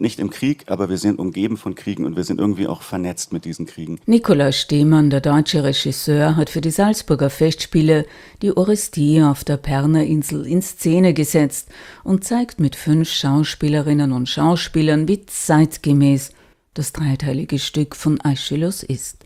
nicht im Krieg, aber wir sind umgeben von Kriegen und wir sind irgendwie auch vernetzt mit diesen Kriegen. Nikolaus Stehmann, der deutsche Regisseur, hat für die Salzburger Festspiele die Orestie auf der Pernerinsel in Szene gesetzt und zeigt mit 5 Schauspielerinnen und Schauspielern, wie zeitgemäß das dreiteilige Stück von Aeschylus ist.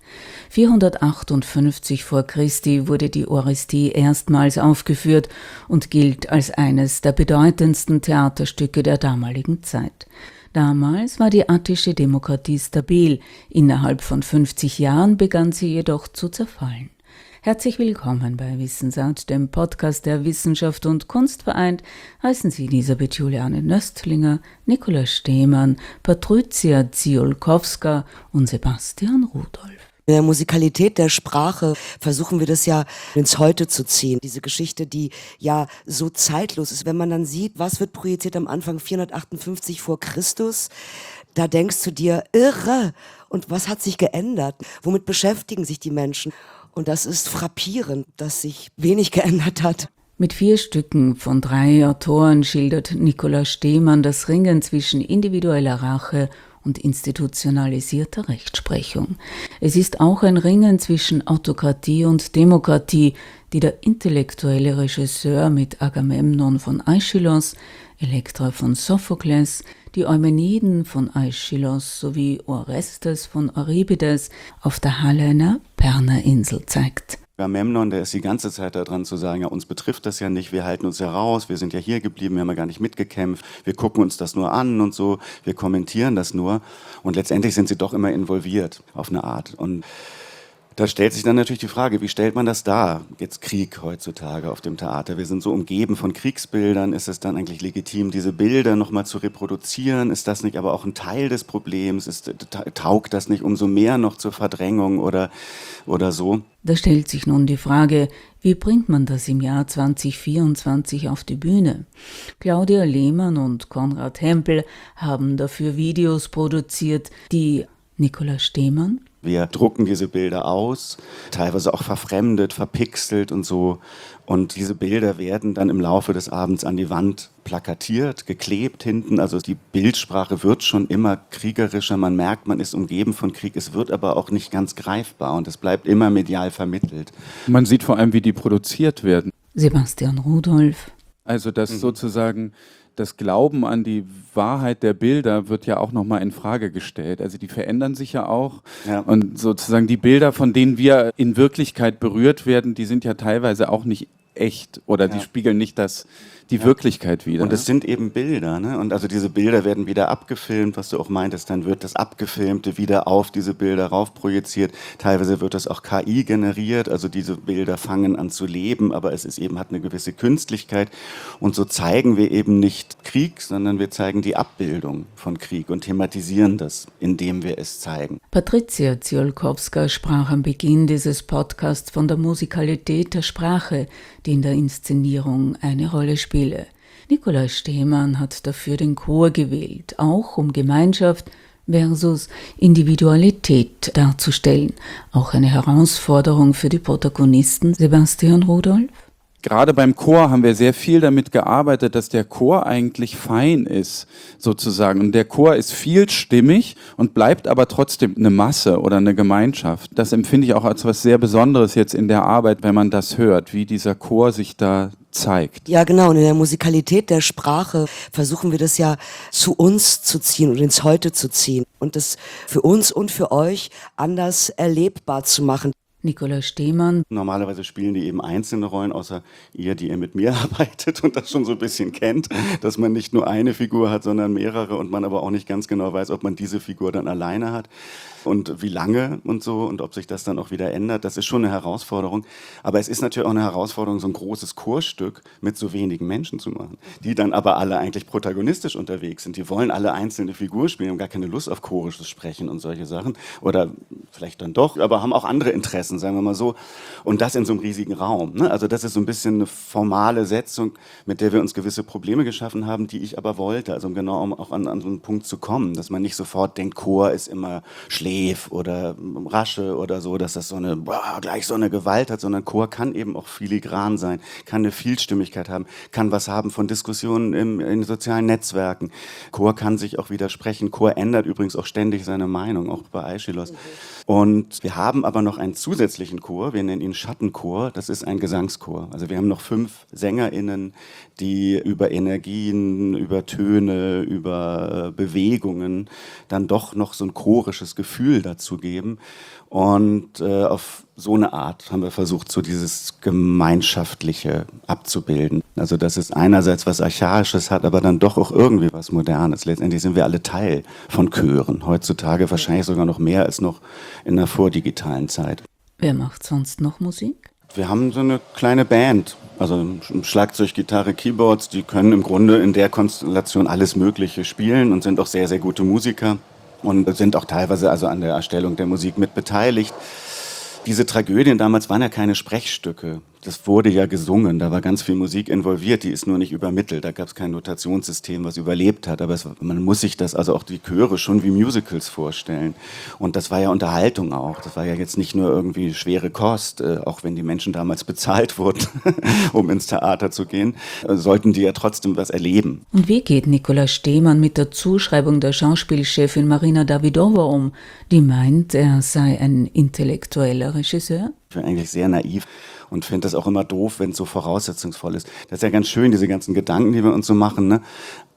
458 vor Christi wurde die Orestie erstmals aufgeführt und gilt als eines der bedeutendsten Theaterstücke der damaligen Zeit. Damals war die attische Demokratie stabil, innerhalb von 50 Jahren begann sie jedoch zu zerfallen. Herzlich willkommen bei Wissensart, dem Podcast, der Wissenschaft und Kunst vereint, heißen Sie Elisabeth Juliane Nöstlinger, Nikolaus Stehmann, Patrycja Ziolkowska und Sebastian Rudolph. In der Musikalität der Sprache versuchen wir das ja ins Heute zu ziehen. Diese Geschichte, die ja so zeitlos ist. Wenn man dann sieht, was wird projiziert am Anfang 458 vor Christus, da denkst du dir, irre! Und was hat sich geändert? Womit beschäftigen sich die Menschen? Und das ist frappierend, dass sich wenig geändert hat. Mit 4 Stücken von 3 Autoren schildert Nikolaus Stehmann das Ringen zwischen individueller Rache und institutionalisierter Rechtsprechung. Es ist auch ein Ringen zwischen Autokratie und Demokratie, die der intellektuelle Regisseur mit Agamemnon von Aeschylos, Elektra von Sophokles, die Eumeniden von Aeschylos sowie Orestes von Euripides auf der Hallener Pernerinsel zeigt. Agamemnon, der ist die ganze Zeit daran zu sagen, ja, uns betrifft das ja nicht, wir halten uns ja raus, wir sind ja hier geblieben, wir haben ja gar nicht mitgekämpft, wir gucken uns das nur an und so, wir kommentieren das nur und letztendlich sind sie doch immer involviert auf eine Art. Und da stellt sich dann natürlich die Frage, wie stellt man das dar, jetzt Krieg heutzutage auf dem Theater? Wir sind so umgeben von Kriegsbildern, ist es dann eigentlich legitim, diese Bilder nochmal zu reproduzieren? Ist das nicht aber auch ein Teil des Problems? Taugt das nicht umso mehr noch zur Verdrängung oder so? Da stellt sich nun die Frage, wie bringt man das im Jahr 2024 auf die Bühne? Claudia Lehmann und Konrad Hempel haben dafür Videos produziert, die Nikolaus Stehmann. Wir drucken diese Bilder aus, teilweise auch verfremdet, verpixelt und so. Und diese Bilder werden dann im Laufe des Abends an die Wand plakatiert, geklebt hinten. Also die Bildsprache wird schon immer kriegerischer. Man merkt, man ist umgeben von Krieg. Es wird aber auch nicht ganz greifbar und es bleibt immer medial vermittelt. Man sieht vor allem, wie die produziert werden. Sebastian Rudolph. Also dass sozusagen das Glauben an die Wahrheit der Bilder wird ja auch nochmal in Frage gestellt. Also die verändern sich ja auch. Ja. Und sozusagen die Bilder, von denen wir in Wirklichkeit berührt werden, die sind ja teilweise auch nicht echt oder die spiegeln nicht die Wirklichkeit wider. Und es sind eben Bilder, ne? Und also diese Bilder werden wieder abgefilmt, was du auch meintest, dann wird das Abgefilmte wieder auf diese Bilder raufprojiziert. Teilweise wird das auch KI generiert, also diese Bilder fangen an zu leben, aber es ist eben, hat eine gewisse Künstlichkeit. Und so zeigen wir eben nicht Krieg, sondern wir zeigen die Abbildung von Krieg und thematisieren das, indem wir es zeigen. Patrycja Ziolkowska sprach am Beginn dieses Podcasts von der Musikalität der Sprache, die in der Inszenierung eine Rolle spiele. Nikolaus Stehmann hat dafür den Chor gewählt, auch um Gemeinschaft versus Individualität darzustellen. Auch eine Herausforderung für die Protagonisten. Sebastian Rudolph? Gerade beim Chor haben wir sehr viel damit gearbeitet, dass der Chor eigentlich fein ist, sozusagen. Und der Chor ist vielstimmig und bleibt aber trotzdem eine Masse oder eine Gemeinschaft. Das empfinde ich auch als was sehr Besonderes jetzt in der Arbeit, wenn man das hört, wie dieser Chor sich da zeigt. Ja, genau. Und in der Musikalität der Sprache versuchen wir das ja zu uns zu ziehen und ins Heute zu ziehen und das für uns und für euch anders erlebbar zu machen. Nikolaus Stehmann. Normalerweise spielen die eben einzelne Rollen, außer ihr, die ihr mit mir arbeitet und das schon so ein bisschen kennt, dass man nicht nur eine Figur hat, sondern mehrere und man aber auch nicht ganz genau weiß, ob man diese Figur dann alleine hat und wie lange und so und ob sich das dann auch wieder ändert. Das ist schon eine Herausforderung. Aber es ist natürlich auch eine Herausforderung, so ein großes Chorstück mit so wenigen Menschen zu machen, die dann aber alle eigentlich protagonistisch unterwegs sind. Die wollen alle einzelne Figur spielen, haben gar keine Lust auf chorisches Sprechen und solche Sachen oder vielleicht dann doch, aber haben auch andere Interessen. lassen, sagen wir mal so. Und das in so einem riesigen Raum. Ne? Also das ist so ein bisschen eine formale Setzung, mit der wir uns gewisse Probleme geschaffen haben, die ich aber wollte. Also genau, um auch an so einen Punkt zu kommen, dass man nicht sofort denkt, Chor ist immer Schläf oder Rasche oder so, dass das gleich so eine Gewalt hat, sondern Chor kann eben auch filigran sein, kann eine Vielstimmigkeit haben, kann was haben von Diskussionen in sozialen Netzwerken. Chor kann sich auch widersprechen. Chor ändert übrigens auch ständig seine Meinung, auch bei Aeschylus. Und wir haben aber noch einen zusätzlichen Chor, wir nennen ihn Schattenchor, das ist ein Gesangschor. Also wir haben noch 5 SängerInnen, die über Energien, über Töne, über Bewegungen dann doch noch so ein chorisches Gefühl dazu geben. Und auf so eine Art haben wir versucht, so dieses Gemeinschaftliche abzubilden. Also dass es einerseits was Archaisches hat, aber dann doch auch irgendwie was Modernes. Letztendlich sind wir alle Teil von Chören. Heutzutage wahrscheinlich sogar noch mehr als noch in der vordigitalen Zeit. Wer macht sonst noch Musik? Wir haben so eine kleine Band, also Schlagzeug, Gitarre, Keyboards, die können im Grunde in der Konstellation alles Mögliche spielen und sind auch sehr, sehr gute Musiker und sind auch teilweise also an der Erstellung der Musik mit beteiligt. Diese Tragödien damals waren ja keine Sprechstücke. Das wurde ja gesungen, da war ganz viel Musik involviert, die ist nur nicht übermittelt. Da gab es kein Notationssystem, was überlebt hat. Aber man muss sich das, also auch die Chöre, schon wie Musicals vorstellen. Und das war ja Unterhaltung auch. Das war ja jetzt nicht nur irgendwie schwere Kost, auch wenn die Menschen damals bezahlt wurden, um ins Theater zu gehen, sollten die ja trotzdem was erleben. Und wie geht Nikolaus Stehmann mit der Zuschreibung der Schauspielchefin Marina Davidova um, die meint, er sei ein intellektueller Regisseur? Ich bin eigentlich sehr naiv und finde das auch immer doof, wenn es so voraussetzungsvoll ist. Das ist ja ganz schön, diese ganzen Gedanken, die wir uns so machen, ne?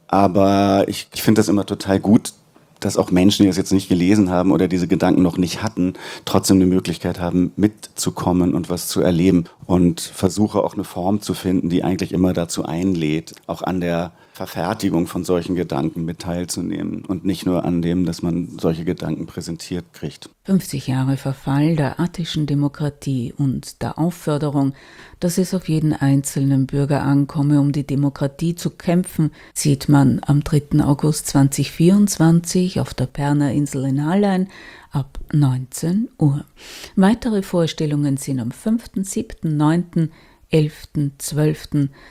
Aber ich finde das immer total gut, dass auch Menschen, die das jetzt nicht gelesen haben oder diese Gedanken noch nicht hatten, trotzdem eine Möglichkeit haben, mitzukommen und was zu erleben. Und versuche auch eine Form zu finden, die eigentlich immer dazu einlädt, auch an der Verfertigung von solchen Gedanken mit teilzunehmen und nicht nur an dem, dass man solche Gedanken präsentiert kriegt. 50 Jahre Verfall der attischen Demokratie und der Aufforderung, dass es auf jeden einzelnen Bürger ankomme, um die Demokratie zu kämpfen, sieht man am 3. August 2024 auf der Perner Insel in Hallein ab 19 Uhr. Weitere Vorstellungen sind am 5., 7., 9., 11., 12.,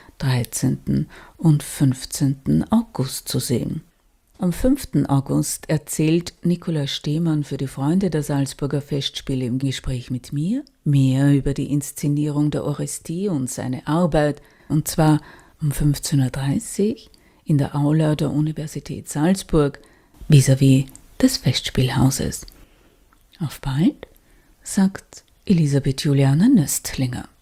13. und 15. August zu sehen. Am 5. August erzählt Nikolaus Stehmann für die Freunde der Salzburger Festspiele im Gespräch mit mir mehr über die Inszenierung der Orestie und seine Arbeit, und zwar um 15.30 Uhr in der Aula der Universität Salzburg vis-à-vis des Festspielhauses. Auf bald, sagt Elisabeth Juliane Nöstlinger.